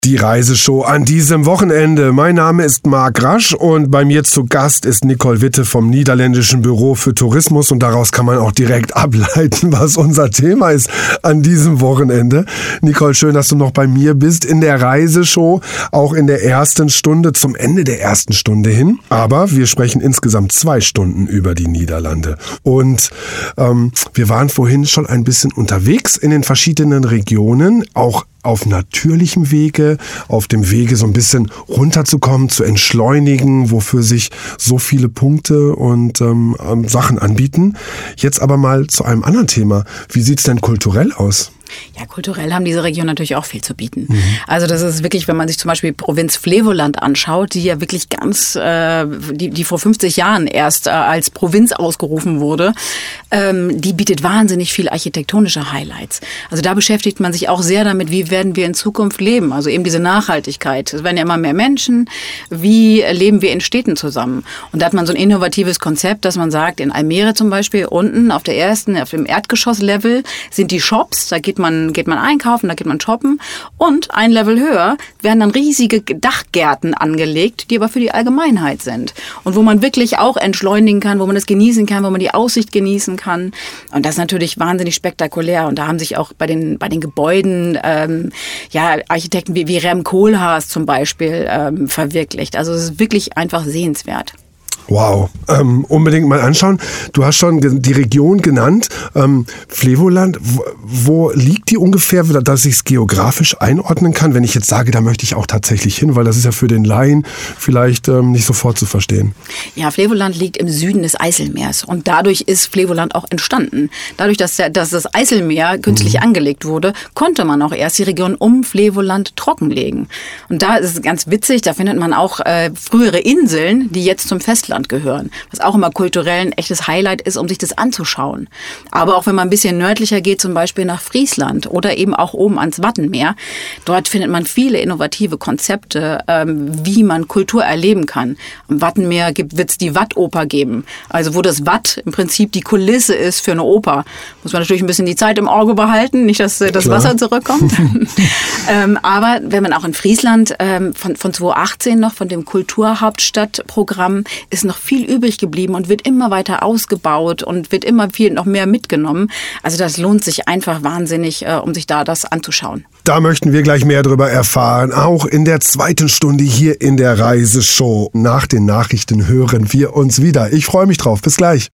Die Reiseshow an diesem Wochenende. Mein Name ist Marc Rasch und bei mir zu Gast ist Nicole Witte vom Niederländischen Büro für Tourismus und daraus kann man auch direkt ableiten, was unser Thema ist an diesem Wochenende. Nicole, schön, dass du noch bei mir bist in der Reiseshow, auch in der ersten Stunde, zum Ende der ersten Stunde hin. Aber wir sprechen insgesamt 2 Stunden über die Niederlande. Und wir waren vorhin schon ein bisschen unterwegs in den verschiedenen Regionen, auch auf natürlichem Wege, auf dem Wege so ein bisschen runterzukommen, zu entschleunigen, wofür sich so viele Punkte und Sachen anbieten. Jetzt aber mal zu einem anderen Thema. Wie sieht's denn kulturell aus? Ja, kulturell haben diese Regionen natürlich auch viel zu bieten. Also das ist wirklich, wenn man sich zum Beispiel Provinz Flevoland anschaut, die ja wirklich ganz, die vor 50 Jahren erst als Provinz ausgerufen wurde, die bietet wahnsinnig viel architektonische Highlights. Also da beschäftigt man sich auch sehr damit, wie werden wir in Zukunft leben? Also eben diese Nachhaltigkeit. Es werden ja immer mehr Menschen. Wie leben wir in Städten zusammen? Und da hat man so ein innovatives Konzept, dass man sagt, in Almere zum Beispiel, unten auf dem Erdgeschosslevel sind die Shops, da geht man einkaufen, da geht man shoppen und ein Level höher werden dann riesige Dachgärten angelegt, die aber für die Allgemeinheit sind und wo man wirklich auch entschleunigen kann, wo man es genießen kann, wo man die Aussicht genießen kann und das ist natürlich wahnsinnig spektakulär und da haben sich auch bei den Gebäuden Architekten wie Rem Koolhaas zum Beispiel verwirklicht. Also es ist wirklich einfach sehenswert. Wow, unbedingt mal anschauen. Du hast schon die Region genannt, Flevoland. Wo liegt die ungefähr, dass ich es geografisch einordnen kann, wenn ich jetzt sage, da möchte ich auch tatsächlich hin, weil das ist ja für den Laien vielleicht nicht sofort zu verstehen. Ja, Flevoland liegt im Süden des Eiselmeers und dadurch ist Flevoland auch entstanden. Dadurch, dass das Eiselmeer künstlich angelegt wurde, konnte man auch erst die Region um Flevoland trockenlegen. Und da ist es ganz witzig, da findet man auch frühere Inseln, die jetzt zum Festland gehören, was auch immer kulturell ein echtes Highlight ist, um sich das anzuschauen. Aber auch wenn man ein bisschen nördlicher geht, zum Beispiel nach Friesland oder eben auch oben ans Wattenmeer, dort findet man viele innovative Konzepte, wie man Kultur erleben kann. Am Wattenmeer wird es die Wattoper geben, also wo das Watt im Prinzip die Kulisse ist für eine Oper. Muss man natürlich ein bisschen die Zeit im Auge behalten, nicht, dass das Wasser zurückkommt. Aber wenn man auch in Friesland von 2018 noch, von dem Kulturhauptstadtprogramm, ist noch viel übrig geblieben und wird immer weiter ausgebaut und wird immer viel noch mehr mitgenommen. Also das lohnt sich einfach wahnsinnig, um sich da das anzuschauen. Da möchten wir gleich mehr darüber erfahren, auch in der 2. Stunde hier in der Reiseshow. Nach den Nachrichten hören wir uns wieder. Ich freue mich drauf. Bis gleich.